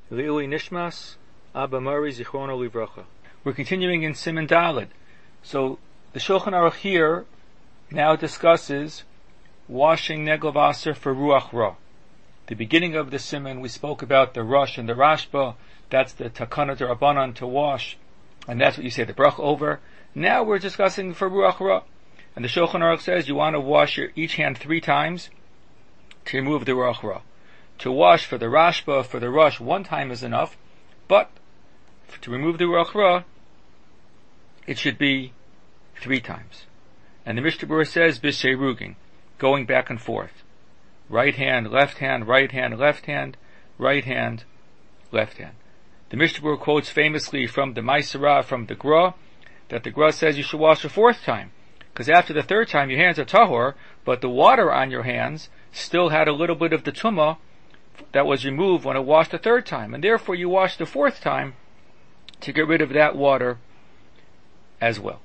Li'ui Nishmas, Abba Mari Zichrono Livracha. We're continuing in Siman Dalet. So, the Shulchan Aruch here now discusses washing Negel Vaser for Ruach Ra. The beginning of the Siman, we spoke about the Rosh and the Rashba. That's the Takana D'Rabbanan to wash. And that's what you say the brach over. Now we're discussing for Ruach Ra. And the Shulchan Aruch says you want to wash each hand 3 times to remove the Ruach Ra. To wash for the Rashba, for the Rosh, 1 time is enough, but to remove the Ruach Ra, it should be 3 times. And the Mishnah Berurah says, B'Seirugin, going back and forth. Right hand, left hand, right hand, left hand, right hand, left hand. The Mishnah Berurah quotes famously from the Maisarah, from the Gra, that the Gra says you should wash a 4th time. Because after the 3rd time, your hands are tahor, but the water on your hands still had a little bit of the tumah that was removed when it washed the 3rd time, and therefore you wash the 4th time to get rid of that water as well.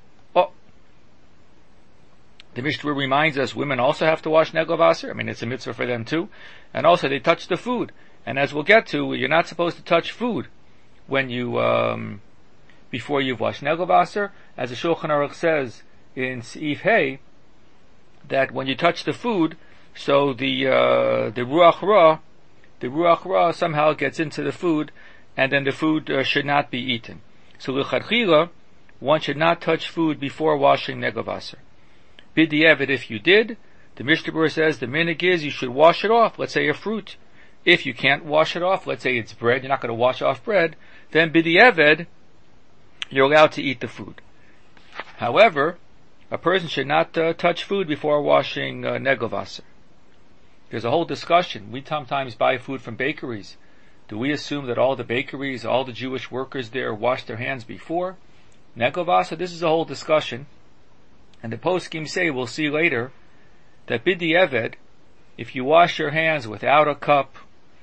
The Mishnah reminds us women also have to wash Negel Vaser. I mean, it's a mitzvah for them too. And also they touch the food. And as we'll get to, you're not supposed to touch food when you, before you've washed Negel Vaser. As the Shulchan Aruch says in Seif Hey, that when you touch the food, so the Ruach Ra somehow gets into the food, and then the food should not be eaten. So l'chadchila, one should not touch food before washing Negel Vaser. B'di'evet, if you did, the Mishnah Berurah says the minhag is you should wash it off. Let's say a fruit. If you can't wash it off, let's say it's bread, you're not going to wash off bread, then b'di'evet, you're allowed to eat the food. However, a person should not touch food before washing Negel Vaser. There's a whole discussion. We sometimes buy food from bakeries. Do we assume that all the bakeries, all the Jewish workers there wash their hands before Negel Vaser? This is a whole discussion. And the poskim say, we'll see later, that b'di'evet, if you wash your hands without a cup,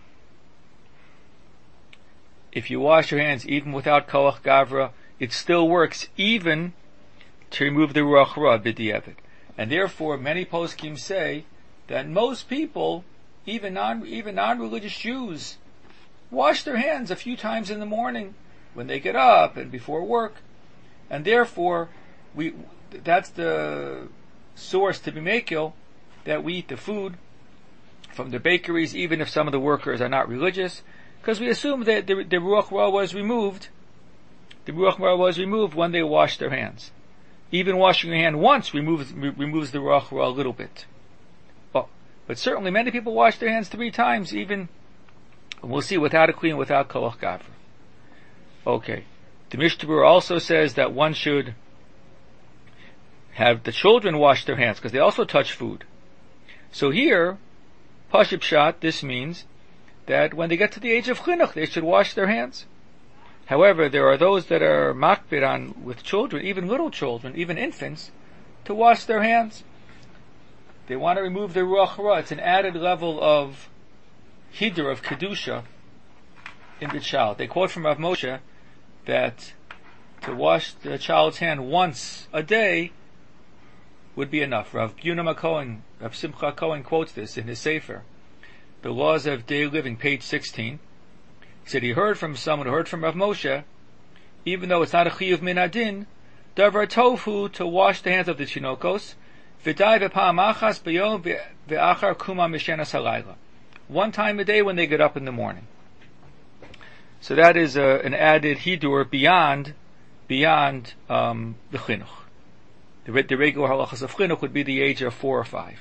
if you wash your hands even without koach gavra, it still works even to remove the Ruach Ra b'di'evet. And therefore, many poskim say that most people, even non-religious Jews, wash their hands a few times in the morning when they get up and before work. And therefore, that's the source to be makil, that we eat the food from the bakeries, even if some of the workers are not religious, because we assume that the Ruach Ra was removed. The Ruach Ra was removed when they washed their hands. Even washing your hand once removes the Ruach Ra a little bit. But certainly many people wash their hands 3 times, even, we'll see, without a kli and without koach gavra. Okay. The Mishnah Berurah also says that one should have the children wash their hands, because they also touch food. So here, Pashut Pshat, this means that when they get to the age of chinuch, they should wash their hands. However, there are those that are makpid on with children, even little children, even infants, to wash their hands. They want to remove the Ruach Ra. It's an added level of hidur, of kedusha, in the child. They quote from Rav Moshe that to wash the child's hand once a day would be enough. Rav Yunam Cohen, Rav Simcha Cohen quotes this in his Sefer, The Laws of Daily Living, page 16. He said he heard from someone who heard from Rav Moshe, even though it's not a chiyuv min adin, davar tofu, to wash the hands of the chinokos, v'day v'pa'am achas b'yom v'achar kuma mishenas halayla. 1 time a day when they get up in the morning. So that is an added hidur beyond the chinuch. The regular halachas of chinuch would be the age of 4 or 5.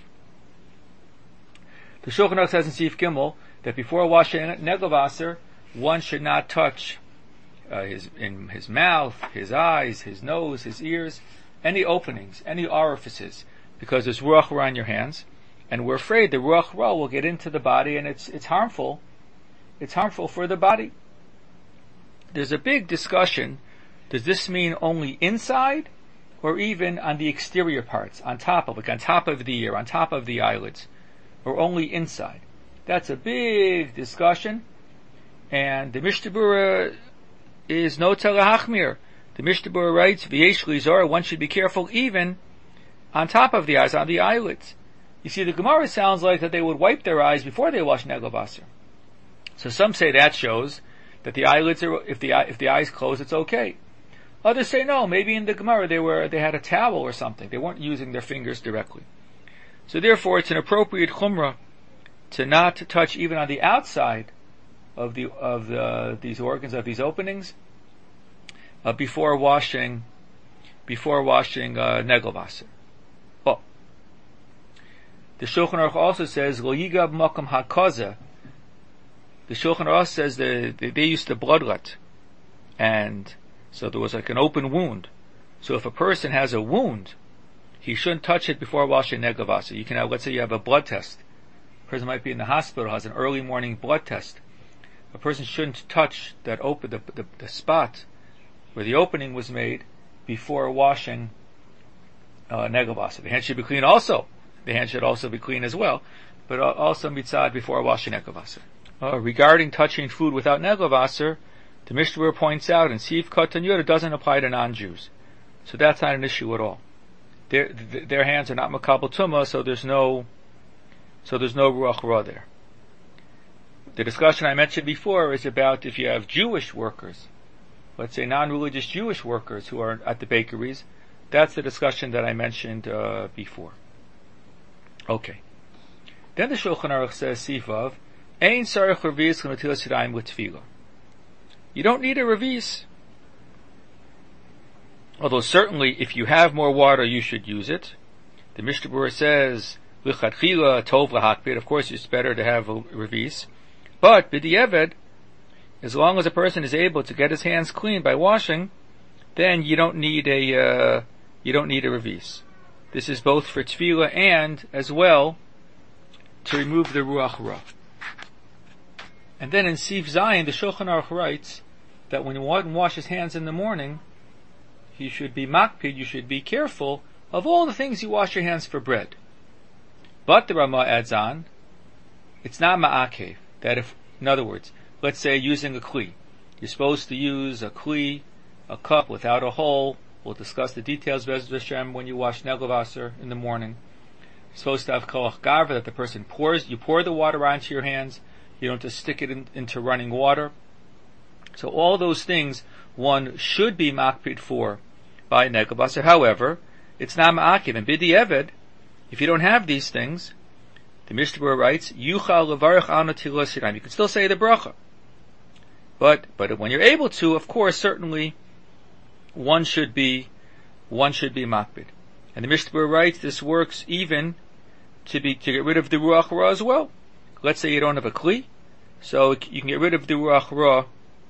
The Shulchan Aruch says in Seif Gimel that before washing Negel Vaser, one should not touch his mouth, his eyes, his nose, his ears, any openings, any orifices, because there's Ruach Ra on your hands, and we're afraid the Ruach Ra will get into the body, and it's harmful. It's harmful for the body. There's a big discussion. Does this mean only inside, or even on the exterior parts, on top of the ear, on top of the eyelids, or only inside? That's a big discussion, and the Mishnah Berurah is no telahachmir. The Mishnah Berurah writes, "V'yesh lizor," one should be careful even on top of the eyes, on the eyelids. You see, the Gemara sounds like that they would wipe their eyes before they wash Negel Vaser. So some say that shows that the eyelids are, if the eyes close, it's okay. Others say no, maybe in the Gemara they had a towel or something. They weren't using their fingers directly. So therefore it's an appropriate chumrah to not touch even on the outside of these organs, of these openings, before washing negelvasser. Oh. The Shulchan Aruch also says, Lo yigab makam hakaza. The Shulchan Aruch says that they used to bloodlet, and so there was like an open wound. So if a person has a wound, he shouldn't touch it before washing negelvasser. You can have, let's say you have a blood test. A person might be in the hospital, has an early morning blood test. A person shouldn't touch that the spot where the opening was made before washing negelvasser. The hand should be clean also. The hand should also be clean as well, but also mitzad before washing negelvasser. Regarding touching food without negelvasser, the Mishnah points out in Sif Katan Yud, it doesn't apply to non-Jews. So that's not an issue at all. Their hands are not makabel tumah, so there's no ruach ra there. The discussion I mentioned before is about if you have Jewish workers, let's say non-religious Jewish workers who are at the bakeries. That's the discussion that I mentioned before. Okay. Then the Shulchan Aruch says, Sifav, Ein sarich revis l'metilas yadayim l'tefillah. You don't need a revis. Although certainly if you have more water, you should use it. The Mishnah Berurah says, L'chatchila tov l'hakbid. Of course, it's better to have a revis. But b'di'eved, as long as a person is able to get his hands clean by washing, then you don't need a revis. This is both for tefillah and as well to remove the ruach ra. And then in Sif Zayin, the Shulchan Aruch writes that when one washes hands in the morning, you should be makpid, you should be careful of all the things you wash your hands for bread. But the Rama adds on, it's not ma'akev, that if, in other words, let's say using a kli. You're supposed to use a kli, a cup without a hole. We'll discuss the details Be'ez Hashem when you wash negelvasser in the morning. You're supposed to have koach gavra, that the person you pour the water onto your hands. You don't just stick it into running water. So all those things one should be makpid for by negelvasser. However, it's not ma'akiv. And b'di'eved, if you don't have these things, the Mishnah Berurah writes, Yuchal levarich al netilas yadayim. You can still say the bracha. But when you're able to, of course, certainly, one should be makpid. And the Mishnah Berurah writes, this works even to get rid of the ruach ra as well. Let's say you don't have a kli, so you can get rid of the ruach ra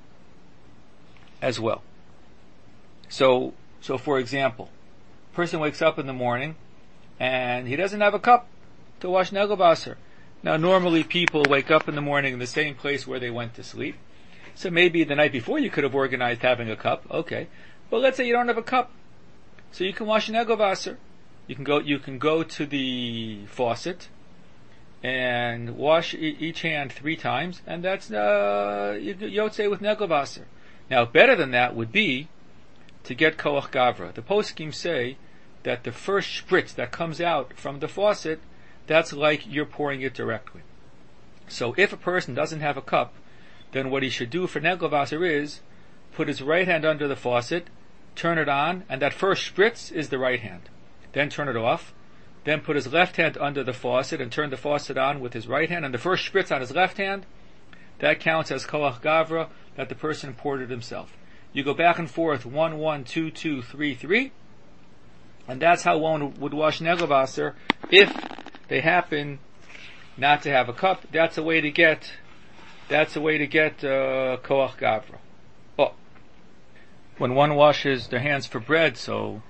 as well. So for example, a person wakes up in the morning and he doesn't have a cup to wash negelvasser. Now normally people wake up in the morning in the same place where they went to sleep. So maybe the night before you could have organized having a cup, okay. But let's say you don't have a cup. So you can wash negelvasser. You can go to the faucet and wash each hand 3 times, and that's yotzei with negelvasser. Now, better than that would be to get koach gavra. The poskim say that the first spritz that comes out from the faucet, that's like you're pouring it directly. So if a person doesn't have a cup, then what he should do for negelvasser is put his right hand under the faucet, turn it on, and that first spritz is the right hand. Then turn it off. Then put his left hand under the faucet and turn the faucet on with his right hand, and the first spritz on his left hand, that counts as koach gavra, that the person poured it himself. You go back and forth, 1, 1, 2, 2, 3, 3, and that's how one would wash negelvasser if they happen not to have a cup. That's a way to get koach gavra. Oh, when one washes their hands for bread, so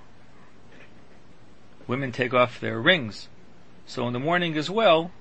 women take off their rings. So in the morning as well,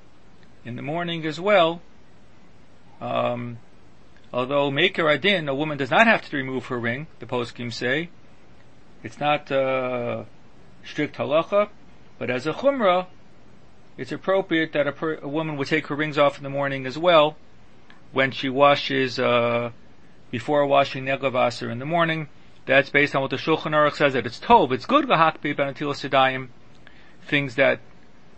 although Meker Adin, a woman does not have to remove her ring, the poskim say, it's not strict halacha, but as a chumrah, it's appropriate that a woman would take her rings off in the morning as well, when she washes, before washing negelvasser in the morning. That's based on what the Shulchan Aruch says, that it's tov, it's good l'hakpid b'netilas yadayim, things that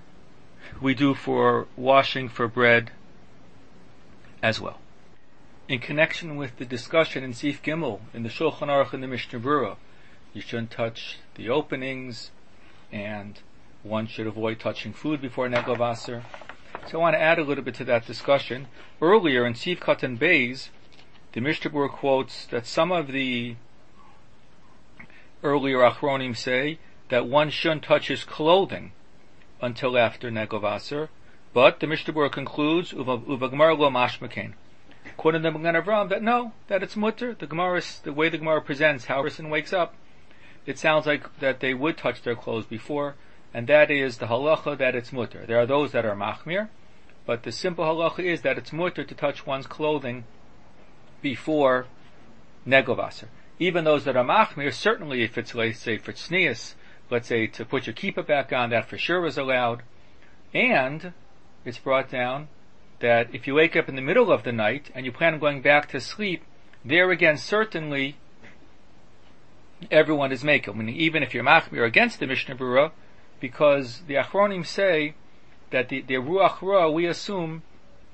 we do for washing for bread as well. in connection with the discussion in Sif Gimel, in the Shulchan Aruch and the Mishnah Berurah. You shouldn't touch the openings, and one should avoid touching food before Negel Vaser. So I want to add a little bit to that discussion. Earlier in Sif Katan Beis, the Mishnah Berurah quotes that some of the earlier Achronim say that one shouldn't touch his clothing until after Negel Vaser, but the Mishnah Berurah concludes, Uva Gemara lo mashmakein, quoting the Magen Avraham, that no, that it's mutter. The way the Gemara presents how a person wakes up, it sounds like that they would touch their clothes before, and that is the halacha that it's mutter. There are those that are machmir, but the simple halacha is that it's mutter to touch one's clothing before Negel Vaser. Even those that are machmir, certainly if it's, let's say, for tznius, let's say to put your kippah back on, that for sure is allowed. And it's brought down that if you wake up in the middle of the night and you plan on going back to sleep, there again, certainly, everyone is makel. Meaning, even if you're machmir against the Mishnah Berurah, because the Achronim say that the Ruach Ra, we assume,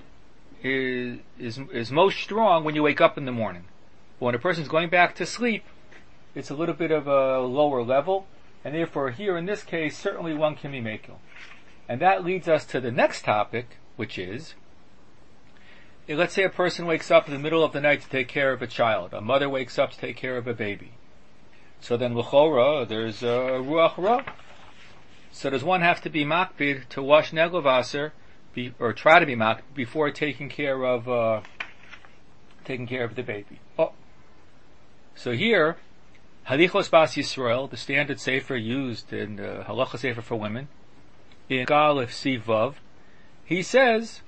is most strong when you wake up in the morning. But when a person's going back to sleep, it's a little bit of a lower level, and therefore here in this case, certainly one can be makel. And that leads us to the next topic, which is, let's say a person wakes up in the middle of the night to take care of a child. A mother wakes up to take care of a baby. So then l'chora, there's a Ruach Ra. So does one have to be makbid to wash Negel Vaser, or try to be makbid before taking care of the baby? Oh. So here, Halichos Bas Yisrael, the standard sefer used in the Halacha sefer for women, in Galef Sivav, he says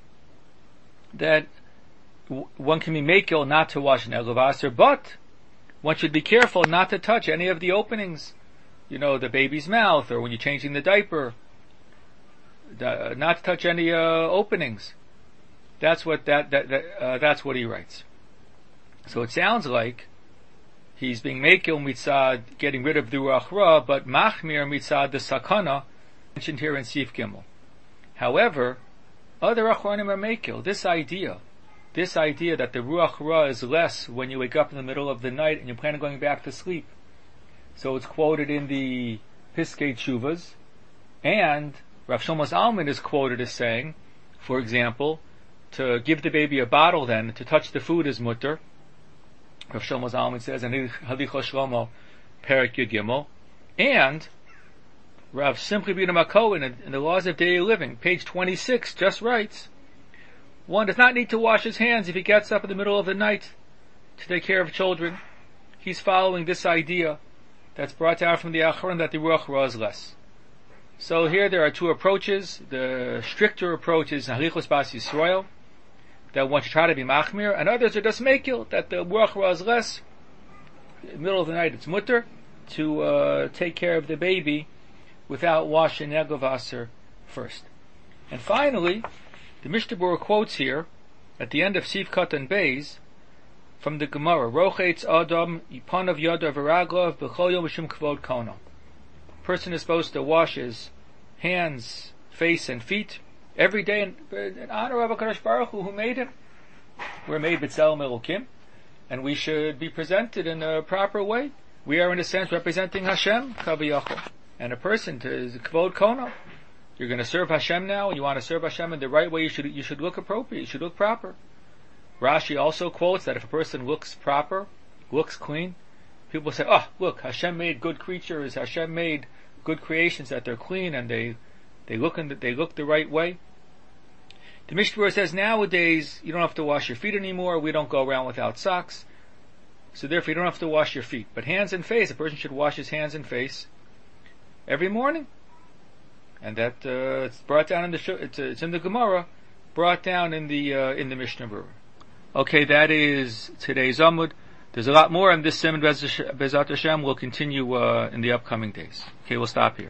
that one can be makel not to wash Negel Vaser, but one should be careful not to touch any of the openings. The baby's mouth, or when you're changing the diaper, not to touch any openings. That's what that's what he writes. So it sounds like he's being makel mitzad, getting rid of the Ruach Ra, but machmir mitzad the sakana mentioned here in Sif Gimel. However, other achronim are makel. This idea that the Ruach Ra is less when you wake up in the middle of the night and you plan on going back to sleep. So it's quoted in the Piskei Tshuvas, and Rav Shlomo Zalman is quoted as saying, for example, to give the baby a bottle then, to touch the food is mutter. Rav Shlomo Zalman says, and Halichos Shlomo, Perek Yud Gimel, and Rav Simcha ben Makohen in the Laws of Daily Living, page 26, just writes, one does not need to wash his hands if he gets up in the middle of the night to take care of children. He's following this idea that's brought down from the Achron that the Ruach Ra is less. So here there are two approaches. The stricter approach is Halichos Bas Yisrael, that one should try to be machmir, and others are just makil, that the Ruach Ra is less. In the middle of the night it's mutter to take care of the baby without washing Negel Vaser first. And finally, the Mishnah Berurah quotes here, at the end of Sif Katan Beis, from the Gemara, Rochetz Adam Ipanav Yadav V'Raglav B'chol Yom Mishum Kvod Kono. Person is supposed to wash his hands, face, and feet every day in honor of HaKadosh Baruch Hu, who made him. We're made B'Tselem Elokim, and we should be presented in a proper way. We are, in a sense, representing Hashem, Kaviyachol. And a person is Kvod Kono. You're going to serve Hashem now, and you want to serve Hashem in the right way. You should look appropriate. You should look proper. Rashi also quotes that if a person looks proper, looks clean, people say, "Oh, look, Hashem made good creatures. Hashem made good creations that they're clean and they look the right way." The Mishnah Berurah says nowadays you don't have to wash your feet anymore. We don't go around without socks, so therefore you don't have to wash your feet. But hands and face, a person should wash his hands and face every morning, and that it's brought down in it's in the Gemara, brought down in the Mishnah Berurah. Okay, that is today's Amud. There's a lot more in this Siman Bezat Hashem. We'll continue in the upcoming days. Okay, we'll stop here.